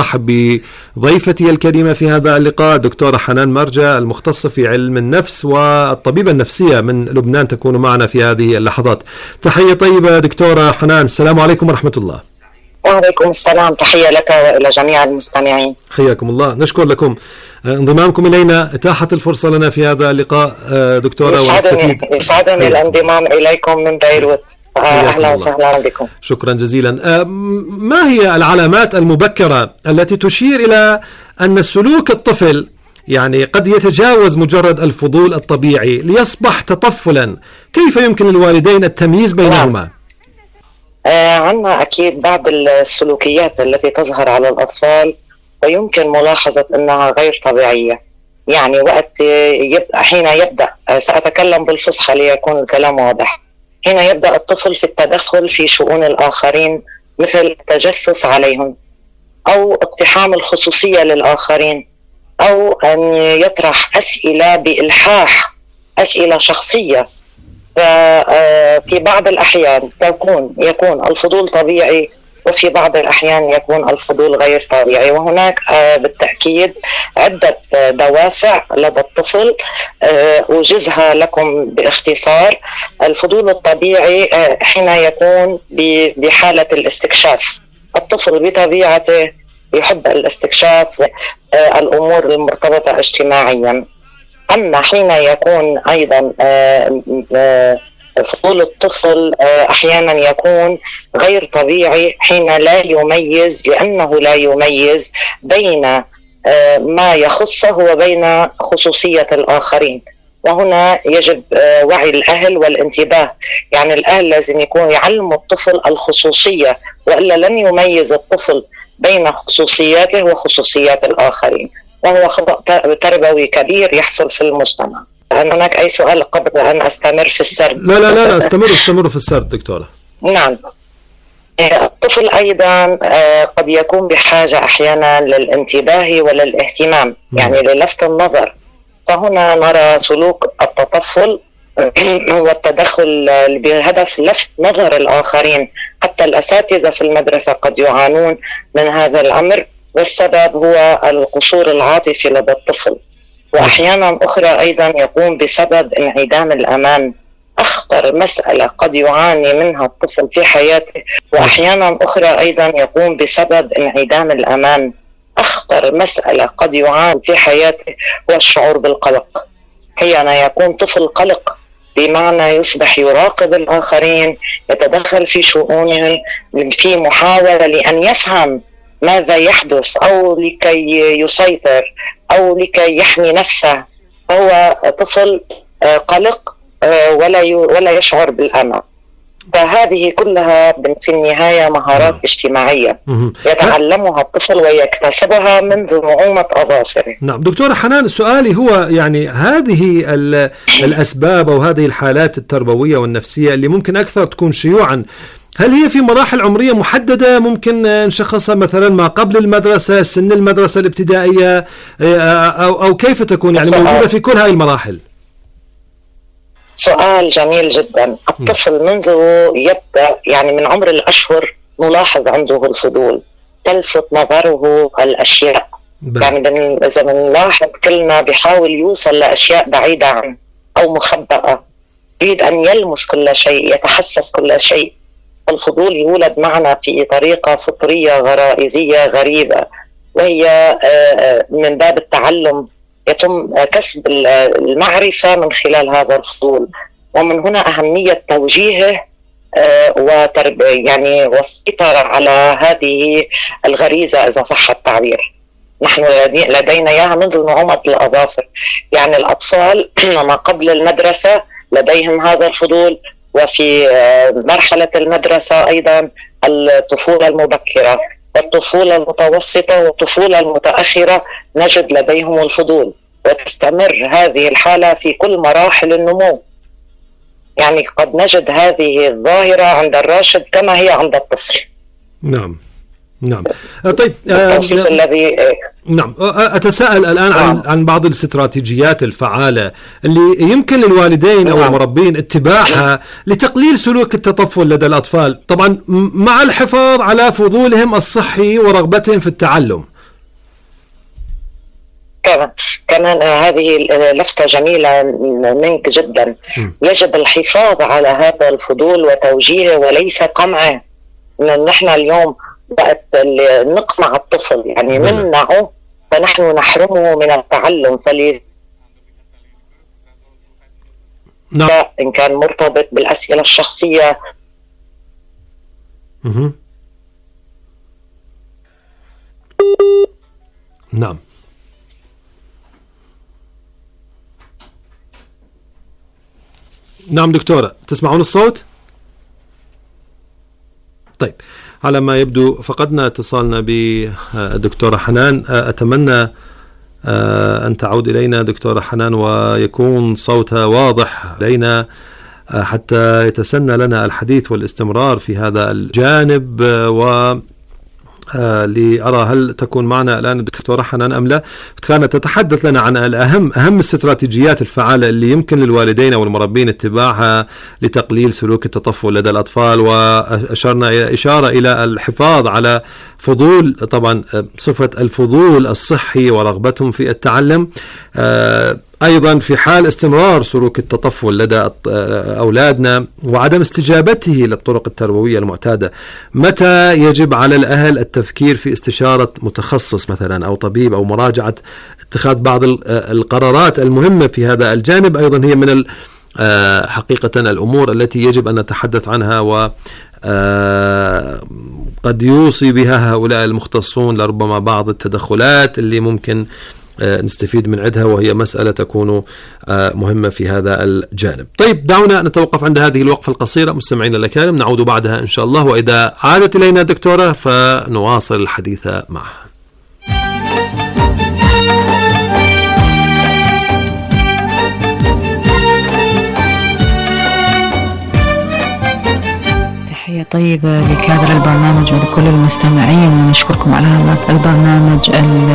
أرحب بضيفتي الكريمة في هذا اللقاء دكتورة حنان مرجة، المختصة في علم النفس والطبيبة النفسية من لبنان، تكون معنا في هذه اللحظات. تحية طيبة دكتورة حنان، السلام عليكم ورحمة الله. وعليكم السلام، تحية لك وإلى جميع المستمعين. حياكم الله، نشكر لكم انضمامكم إلينا، إتاحة الفرصة لنا في هذا اللقاء دكتورة. يسعدني الانضمام إليكم من بيروت. أهلا وسهلا بكم. شكرا جزيلا. ما هي العلامات المبكرة التي تشير إلى أن سلوك الطفل يعني قد يتجاوز مجرد الفضول الطبيعي ليصبح تطفلا؟ كيف يمكن للوالدين التمييز بينهما؟ عندنا أكيد بعض السلوكيات التي تظهر على الأطفال ويمكن ملاحظة أنها غير طبيعية. يعني وقت حين يبدأ، سأتكلم بالفصحى ليكون الكلام واضح، حين يبدأ الطفل في التدخل في شؤون الآخرين مثل التجسس عليهم أو اقتحام الخصوصية للآخرين أو أن يطرح أسئلة بإلحاح، أسئلة شخصية. ففي بعض الأحيان يكون الفضول طبيعي، وفي بعض الأحيان يكون الفضول غير طبيعي. وهناك بالتأكيد عدة دوافع لدى الطفل أوجزها لكم باختصار. الفضول الطبيعي حين يكون بحالة الاستكشاف. الطفل بطبيعته يحب الاستكشاف الأمور المرتبطة اجتماعيا. أما حين يكون أيضا فضول الطفل أحيانا يكون غير طبيعي حين لا يميز، لأنه لا يميز بين ما يخصه وبين خصوصية الآخرين. وهنا يجب وعي الأهل والانتباه. يعني الأهل لازم يكون يعلموا الطفل الخصوصية، وإلا لن يميز الطفل بين خصوصياته وخصوصيات الآخرين، وهو خطأ تربوي كبير يحصل في المجتمع. هل هناك أي سؤال قبل أن أستمر في السرد؟ لا استمروا في السرد دكتورة. نعم. الطفل أيضا قد يكون بحاجة أحيانا للانتباه وللاهتمام، يعني للفت النظر. فهنا نرى سلوك التطفل والتدخل بهدف لفت نظر الآخرين. حتى الأساتذة في المدرسة قد يعانون من هذا الأمر، والسبب هو القصور العاطفي لدى الطفل. وأحيانا أخرى أيضا يكون بسبب انعدام الأمان. أخطر مسألة قد يعاني منها الطفل في حياته. وأحيانا أخرى أيضا يكون بسبب انعدام الأمان. أخطر مسألة قد يعاني في حياته هو الشعور بالقلق. حين يكون طفل قلق بمعنى يصبح يراقب الآخرين، يتدخل في شؤونهم في محاولة لأن يفهم ماذا يحدث أو لكي يسيطر أو لكي يحمي نفسه. فهو طفل قلق ولا يشعر بالأمان. فهذه كلها في النهاية مهارات اجتماعية يتعلمها الطفل ويكتسبها منذ نعومة أظافره. نعم دكتورة حنان، سؤالي هو يعني هذه الأسباب أو هذه الحالات التربوية والنفسية اللي ممكن أكثر تكون شيوعا، هل هي في مراحل عمرية محددة ممكن نشخصها مثلا ما قبل المدرسة، سن المدرسة الابتدائية، أو كيف تكون يعني موجودة في كل هاي المراحل؟ سؤال جميل جدا. الطفل منذ يبدأ يعني من عمر الأشهر نلاحظ عنده الفضول، تلفت نظره الأشياء. يعني إذا بنلاحظ كلنا بيحاول يوصل لأشياء بعيدة عنه أو مخبأة، يريد أن يلمس كل شيء، يتحسس كل شيء. الفضول يولد معنا في طريقة فطرية غرائزية غريبة، وهي من باب التعلم. يتم كسب المعرفة من خلال هذا الفضول، ومن هنا أهمية توجيهه يعني والسيطرة على هذه الغريزة إذا صح التعبير. نحن لدينا إياها منذ نعومة الأظافر. يعني الأطفال ما قبل المدرسة لديهم هذا الفضول، وفي مرحلة المدرسة أيضا الطفولة المبكرة والطفولة المتوسطة والطفولة المتأخرة نجد لديهم الفضول، وتستمر هذه الحالة في كل مراحل النمو. يعني قد نجد هذه الظاهرة عند الراشد كما هي عند الطفل. نعم. طيب الذي نعم أتساءل الآن عن بعض الاستراتيجيات الفعالة اللي يمكن للوالدين أو المربين اتباعها لتقليل سلوك التطفل لدى الأطفال، طبعا مع الحفاظ على فضولهم الصحي ورغبتهم في التعلم. فعلا كمان هذه لفتة جميلة منك جدا. يجب الحفاظ على هذا الفضول وتوجيهه وليس قمعه. نحن اليوم وقت نقمع الطفل يعني نمنعه فنحن نحرمه من التعلم. إن كان مرتبط بالأسئلة الشخصية. نعم. نعم دكتورة، تسمعون الصوت؟ طيب، على ما يبدو فقدنا اتصالنا بالدكتورة حنان. أتمنى أن تعود إلينا دكتورة حنان ويكون صوتها واضح إلينا حتى يتسنى لنا الحديث والاستمرار في هذا الجانب. لأرى هل تكون معنا الآن الدكتورة حنان أم لا. كانت تتحدث لنا عن أهم الاستراتيجيات الفعالة اللي يمكن للوالدين والمربين اتباعها لتقليل سلوك التطفل لدى الأطفال، وأشرنا إشارة إلى الحفاظ على فضول، طبعا صفة الفضول الصحي ورغبتهم في التعلم. أيضا في حال استمرار سلوك التطفل لدى أولادنا وعدم استجابته للطرق التربوية المعتادة، متى يجب على الأهل التفكير في استشارة متخصص مثلا أو طبيب أو مراجعة اتخاذ بعض القرارات المهمة في هذا الجانب. أيضا هي من حقيقة الأمور التي يجب أن نتحدث عنها، و قد يوصي بها هؤلاء المختصون لربما بعض التدخلات اللي ممكن نستفيد من عدها، وهي مسألة تكون مهمة في هذا الجانب. طيب، دعونا نتوقف عند هذه الوقفة القصيرة مستمعينا الكرام، نعود بعدها إن شاء الله، وإذا عادت إلينا دكتورة فنواصل الحديث معها. طيبة لكادر البرنامج ولكل المستمعين، نشكركم على هذا البرنامج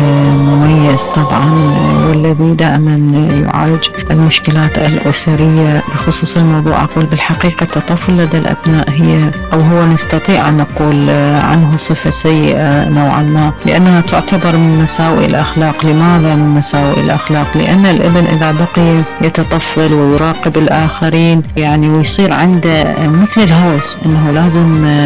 المميز طبعا، والذي دائما يعالج المشكلات الأسرية. بخصوص الموضوع أقول بالحقيقة التطفل لدى الأبناء هو نستطيع أن نقول عنه صفة سيئة نوعا ما، لأنها تعتبر من مساوئ الأخلاق. لماذا من مساوئ الأخلاق؟ لأن الابن إذا بقي يتطفل ويراقب الآخرين يعني ويصير عنده مثل الهوس أنه لازم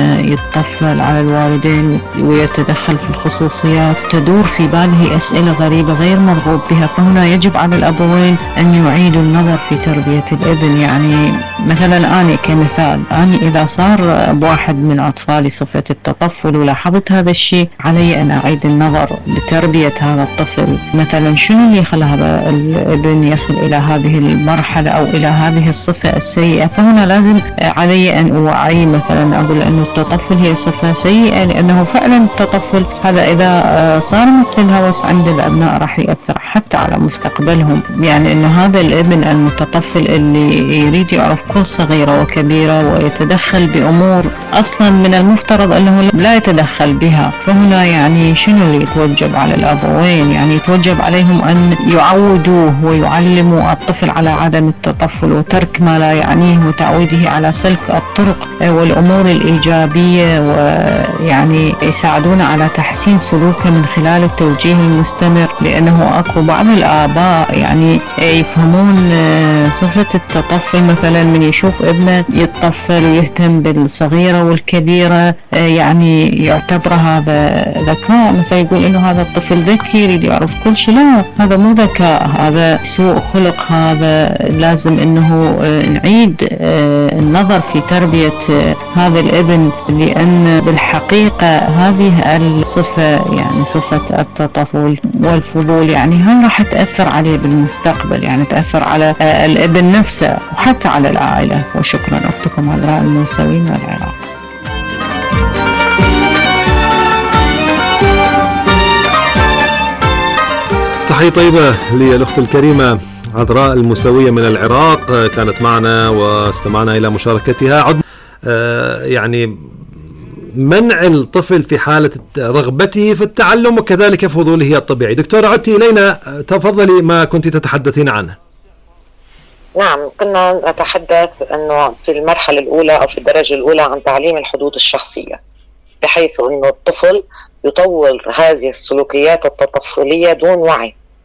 يتطفل على الوالدين ويتدخل في الخصوصيات، تدور في باله أسئلة غريبة غير مرغوب بها. فهنا يجب على الأبوين أن يعيدوا النظر في تربية الابن. يعني مثلا أنا كمثال، أنا إذا صار بواحد من أطفالي صفة التطفل ولاحظت هذا الشيء، علي أن أعيد النظر بتربية هذا الطفل. مثلا شنو اللي خلى هذا الابن يصل إلى هذه المرحلة أو إلى هذه الصفة السيئة. فهنا لازم علي أن أوعي، مثلا أقول أنه التطفل هي صفة سيئة، لأنه فعلا التطفل هذا إذا صار مثل الهوس عند الأبناء راح يأثر حتى على مستقبلهم. يعني أنه هذا الابن المتطفل اللي يريد يعرف كل صغيرة وكبيرة ويتدخل بأمور أصلا من المفترض أنه لا يتدخل بها. فهنا يعني شنو اللي يتوجب على الأبوين؟ يعني يتوجب عليهم أن يعودوه ويعلموا الطفل على عدم التطفل وترك ما لا يعنيه وتعويده على سلك الطرق والأمور الإيجابية، ويعني يساعدون على تحسين سلوكه من خلال التوجيه المستمر. لأنه أكو بعض الآباء يعني يفهمون صفة التطفل، مثلا من يشوف ابنه يتطفل ويهتم بالصغيرة والكبيرة يعني يعتبر هذا ذكاء، مثلا يقول إنه هذا الطفل ذكي يريد يعرف كل شيء. لا، هذا مو ذكاء، هذا سوء خلق. هذا لازم إنه نعيد النظر في تربية هذا الابن، لأن بالحقيقة هذه الصفة يعني صفة التطفل والفضول يعني هل راح تأثر عليه بالمستقبل، يعني تأثر على الابن نفسه وحتى على العائلة. وشكرا أختكم عذراء الموسوي من العراق. تحية طيبة للأخت الكريمة عذراء الموسوية من العراق، كانت معنا واستمعنا إلى مشاركتها. عدنا يعني منع الطفل في حالة رغبته في التعلم وكذلك فضوله الطبيعي. دكتورة، عدتي إلينا، تفضلي ما كنت تتحدثين عنه. نعم، كنا نتحدث أنه في المرحلة الأولى أو في الدرجة الأولى عن تعليم الحدود الشخصية، بحيث أنه الطفل يطور هذه السلوكيات التطفلية دون وعي.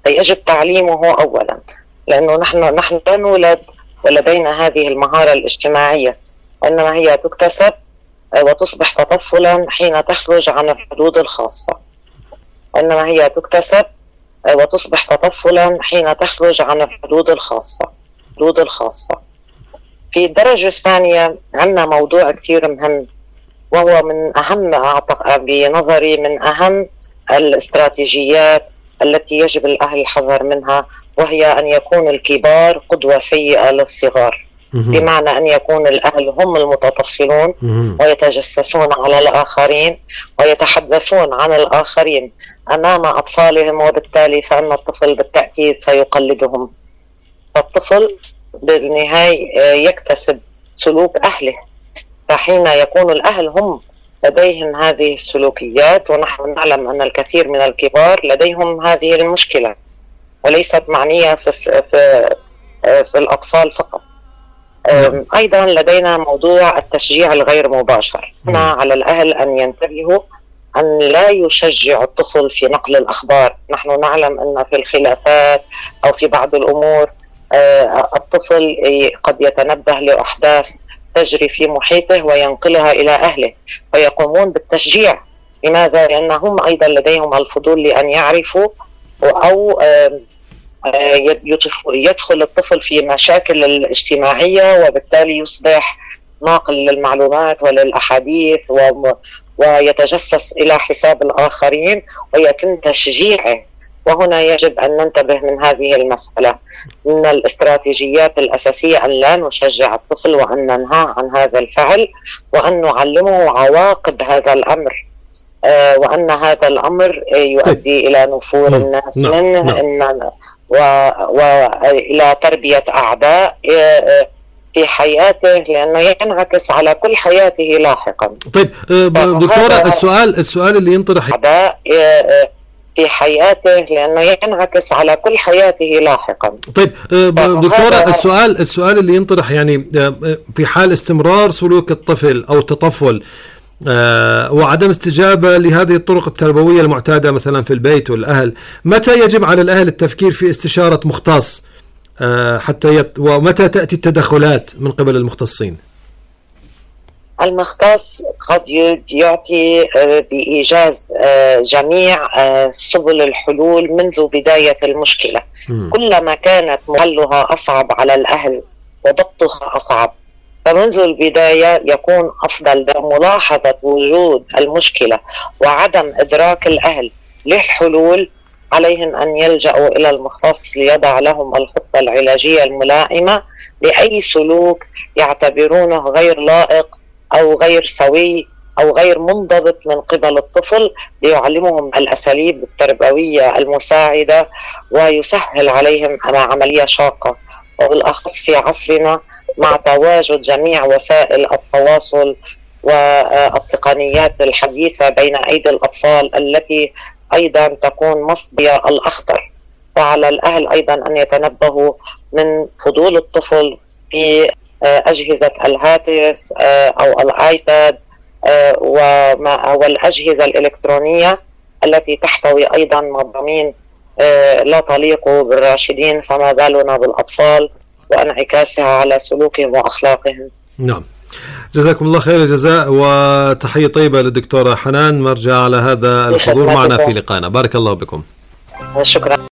فيجب تعليمه أولا، لأنه نحن لا نولد ولدينا هذه المهارة الاجتماعية، إنما هي تكتسب وتصبح تطفلا حين تخرج عن الحدود الخاصة. إنما هي تكتسب وتصبح تطفلا حين تخرج عن الحدود الخاصة. في الدرجة الثانية عندنا موضوع كتير مهم، وهو من أهم بنظري من أهم الاستراتيجيات التي يجب الأهل الحذر منها، وهي أن يكون الكبار قدوة سيئة للصغار. بمعنى أن يكون الأهل هم المتطفلون ويتجسسون على الآخرين ويتحدثون عن الآخرين أمام أطفالهم، وبالتالي فإن الطفل بالتأكيد سيقلدهم. فالطفل بالنهاية يكتسب سلوك أهله، فحين يكون الأهل هم لديهم هذه السلوكيات، ونحن نعلم أن الكثير من الكبار لديهم هذه المشكلة وليست معنية في الأطفال فقط. أيضا لدينا موضوع التشجيع الغير مباشر. هنا على الأهل أن ينتبهوا أن لا يشجع الطفل في نقل الأخبار. نحن نعلم أن في الخلافات أو في بعض الأمور الطفل قد يتنبه لأحداث تجري في محيطه وينقلها إلى أهله، ويقومون بالتشجيع. لماذا؟ لأنهم أيضا لديهم الفضول لأن يعرفوا، أو يدخل الطفل في مشاكل الاجتماعية، وبالتالي يصبح ناقل للمعلومات وللأحاديث ويتجسس إلى حساب الآخرين ويتم تشجيعه. وهنا يجب أن ننتبه من هذه المسألة. من الاستراتيجيات الأساسية أن لا نشجع الطفل وأن ننهى عن هذا الفعل، وأن نعلمه عواقب هذا الأمر، وأن هذا الأمر يؤدي إلى نفور الناس منه، وإلى تربية أعداء في حياته، لأنه ينعكس على كل حياته لاحقا. طيب دكتورة، السؤال اللي ينطرح أعداء في حياته، لأنه ينعكس على كل حياته لاحقا. طيب دكتورة، السؤال اللي ينطرح يعني في حال استمرار سلوك الطفل أو التطفل وعدم استجابة لهذه الطرق التربوية المعتادة مثلا في البيت والأهل، متى يجب على الأهل التفكير في استشارة مختص ومتى تأتي التدخلات من قبل المختصين؟ المختص قد يعطي بإيجاز جميع سبل الحلول منذ بداية المشكلة. كلما كانت حلها أصعب على الأهل وضبطها أصعب، فمنذ البداية يكون أفضل بملاحظة وجود المشكلة وعدم إدراك الأهل للحلول. عليهم أن يلجأوا إلى المختص ليضع لهم الخطة العلاجية الملائمة لأي سلوك يعتبرونه غير لائق أو غير سوي أو غير منضبط من قبل الطفل، ليعلمهم الأساليب التربوية المساعدة ويسهل عليهم عملية شاقة، وبالأخص في عصرنا مع تواجد جميع وسائل التواصل والتقنيات الحديثة بين أيدي الأطفال التي أيضا تكون مصدر الأخطر. وعلى الأهل أيضا أن يتنبهوا من فضول الطفل في أجهزة الهاتف أو الآيباد والأجهزة الإلكترونية التي تحتوي أيضا مضامين لا تليق بالراشدين، فما بالنا بالأطفال وانعكاسها على سلوكهم وأخلاقهم. نعم، جزاكم الله خير الجزاء، وتحية طيبة للدكتورة حنان مرجع على هذا الحضور معنا في لقائنا. بارك الله بكم. شكرا.